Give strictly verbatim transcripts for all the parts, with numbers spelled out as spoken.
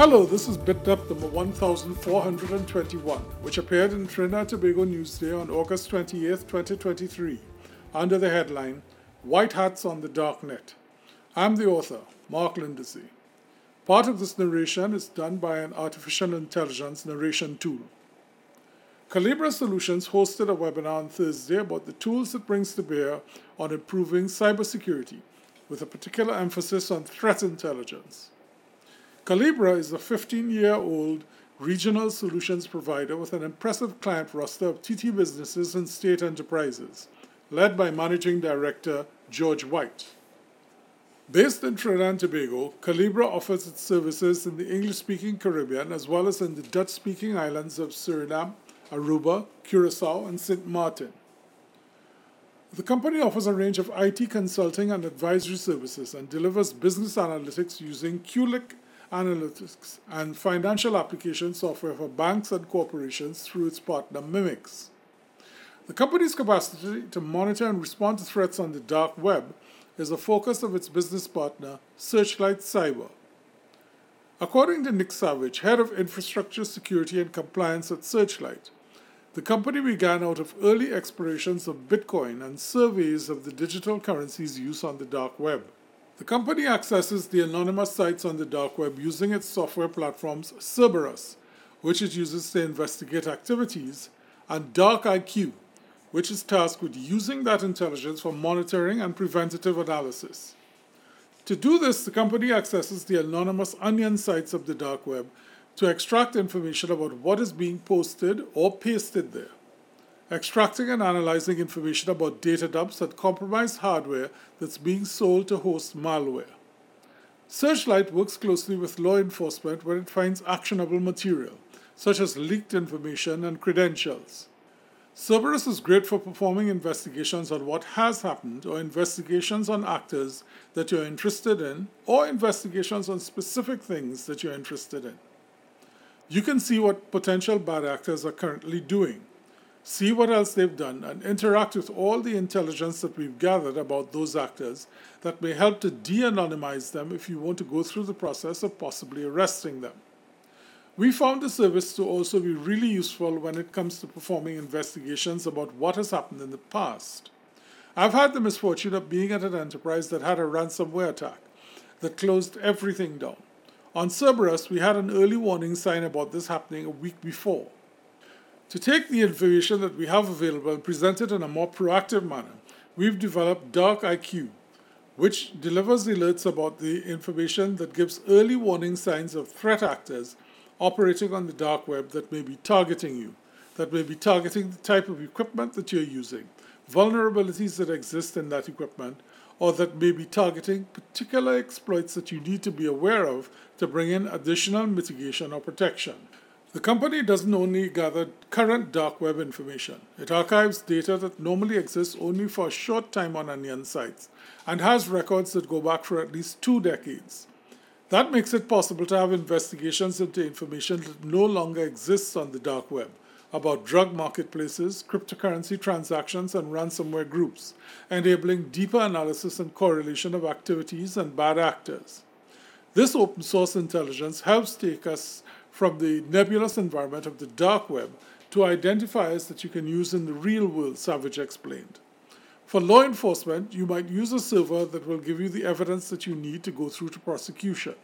Hello, this is BitNep number one thousand four hundred twenty-one, which appeared in Trinidad and Tobago Newsday on August twenty-eighth, twenty twenty-three, under the headline, White Hats on the Dark Net. I'm the author, Mark Lindsay. Part of this narration is done by an artificial intelligence narration tool. Calibra Solutions hosted a webinar on Thursday about the tools it brings to bear on improving cybersecurity, with a particular emphasis on threat intelligence. Calibra is a fifteen-year-old regional solutions provider with an impressive client roster of T T businesses and state enterprises, led by Managing Director George White. Based in Trinidad and Tobago, Calibra offers its services in the English-speaking Caribbean as well as in the Dutch-speaking islands of Suriname, Aruba, Curacao, and Saint Martin. The company offers a range of I T consulting and advisory services and delivers business analytics using Qlik Analytics and financial application software for banks and corporations through its partner Mimix. The company's capacity to monitor and respond to threats on the dark web is a focus of its business partner, Searchlight Cyber. According to Nick Savage, head of infrastructure security and compliance at Searchlight, the company began out of early explorations of Bitcoin and surveys of the digital currency's use on the dark web. The company accesses the anonymous sites on the dark web using its software platforms Cerberus, which it uses to investigate activities, and DarkIQ, which is tasked with using that intelligence for monitoring and preventative analysis. To do this, the company accesses the anonymous onion sites of the dark web to extract information about what is being posted or pasted there, extracting and analyzing information about data dumps and compromised hardware that's being sold to host malware. Searchlight works closely with law enforcement when it finds actionable material, such as leaked information and credentials. Cerberus is great for performing investigations on what has happened or investigations on actors that you're interested in or investigations on specific things that you're interested in. You can see what potential bad actors are currently doing, see what else they've done, and interact with all the intelligence that we've gathered about those actors that may help to de-anonymize them if you want to go through the process of possibly arresting them. We found the service to also be really useful when it comes to performing investigations about what has happened in the past. I've had the misfortune of being at an enterprise that had a ransomware attack that closed everything down. On Cerberus, we had an early warning sign about this happening a week before. To take the information that we have available and present it in a more proactive manner, we've developed DarkIQ, which delivers alerts about the information that gives early warning signs of threat actors operating on the dark web that may be targeting you, that may be targeting the type of equipment that you're using, vulnerabilities that exist in that equipment, or that may be targeting particular exploits that you need to be aware of to bring in additional mitigation or protection. The company doesn't only gather current dark web information. It archives data that normally exists only for a short time on onion sites and has records that go back for at least two decades. That makes it possible to have investigations into information that no longer exists on the dark web about drug marketplaces, cryptocurrency transactions, and ransomware groups, enabling deeper analysis and correlation of activities and bad actors. This open source intelligence helps take us from the nebulous environment of the dark web to identifiers that you can use in the real world, Savage explained. For law enforcement, you might use a server that will give you the evidence that you need to go through to prosecution.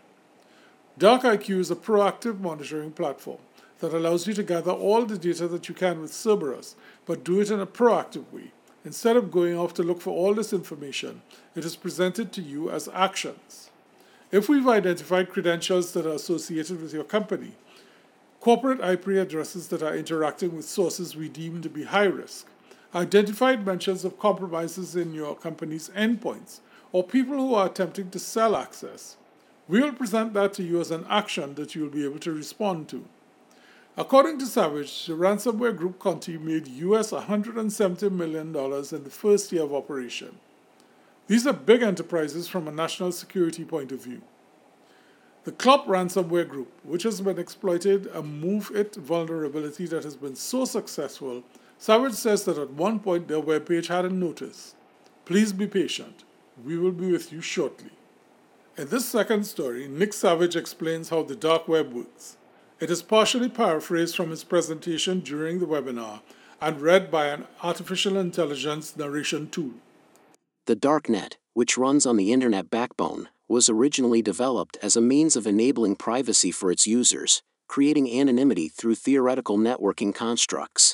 DarkIQ is a proactive monitoring platform that allows you to gather all the data that you can with Cerberus, but do it in a proactive way. Instead of going off to look for all this information, it is presented to you as actions. If we've identified credentials that are associated with your company, corporate I P addresses that are interacting with sources we deem to be high risk, identified mentions of compromises in your company's endpoints, or people who are attempting to sell access, we will present that to you as an action that you will be able to respond to. According to Savage, the ransomware group Conti made U S one hundred seventy million dollars in the first year of operation. These are big enterprises from a national security point of view. The Clop ransomware group, which has been exploited a MoveIt vulnerability that has been so successful, Savage says that at one point their webpage had a notice. Please be patient. We will be with you shortly. In this second story, Nick Savage explains how the dark web works. It is partially paraphrased from his presentation during the webinar and read by an artificial intelligence narration tool. The darknet, which runs on the internet backbone, was originally developed as a means of enabling privacy for its users, creating anonymity through theoretical networking constructs.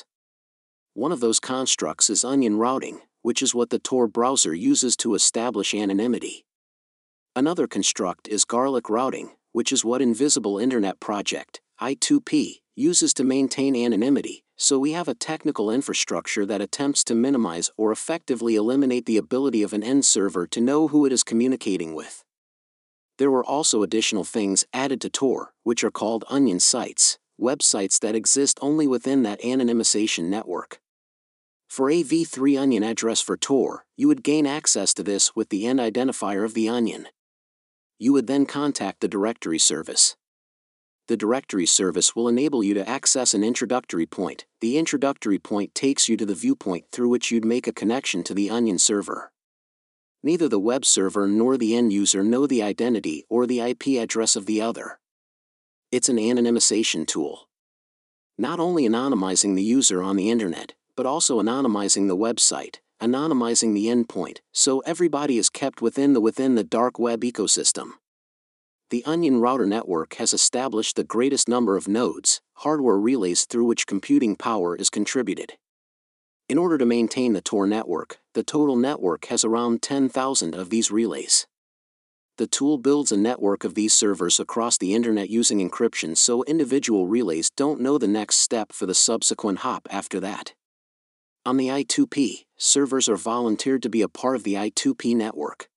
One of those constructs is onion routing, which is what the Tor browser uses to establish anonymity. Another construct is garlic routing, which is what Invisible Internet Project, I two P, uses to maintain anonymity, so we have a technical infrastructure that attempts to minimize or effectively eliminate the ability of an end server to know who it is communicating with. There were also additional things added to Tor, which are called onion sites, websites that exist only within that anonymization network. For a v three onion address for Tor, you would gain access to this with the end identifier of the onion. You would then contact the directory service. The directory service will enable you to access an introductory point. The introductory point takes you to the viewpoint through which you'd make a connection to the onion server. Neither the web server nor the end user know the identity or the I P address of the other. It's an anonymization tool. Not only anonymizing the user on the internet, but also anonymizing the website, anonymizing the endpoint, so everybody is kept within the within the dark web ecosystem. The Onion Router network has established the greatest number of nodes, hardware relays through which computing power is contributed. In order to maintain the Tor network, the total network has around ten thousand of these relays. The tool builds a network of these servers across the internet using encryption so individual relays don't know the next step for the subsequent hop after that. On the I two P, servers are volunteered to be a part of the I two P network.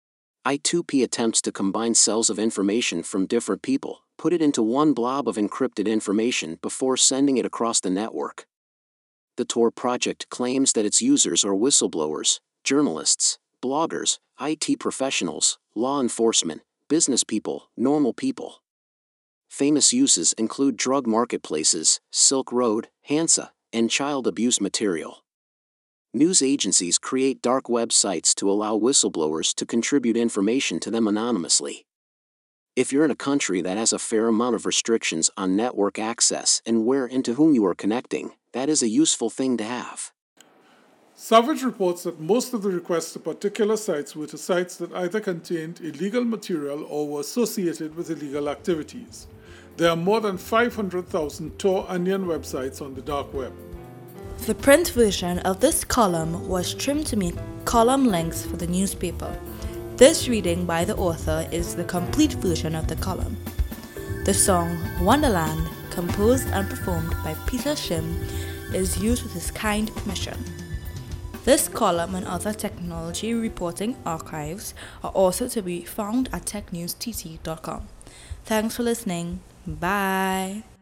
I two P attempts to combine cells of information from different people, put it into one blob of encrypted information before sending it across the network. The Tor project claims that its users are whistleblowers, journalists, bloggers, I T professionals, law enforcement, business people, normal people. Famous uses include drug marketplaces, Silk Road, Hansa, and child abuse material. News agencies create dark websites to allow whistleblowers to contribute information to them anonymously. If you're in a country that has a fair amount of restrictions on network access and where and to whom you are connecting, that is a useful thing to have. Savage reports that most of the requests to particular sites were to sites that either contained illegal material or were associated with illegal activities. There are more than five hundred thousand Tor Onion websites on the dark web. The print version of this column was trimmed to make column lengths for the newspaper. This reading by the author is the complete version of the column. The song Wonderland, composed and performed by Peter Shim, is used with his kind permission. This column and other technology reporting archives are also to be found at tech news t t dot com. Thanks for listening. Bye.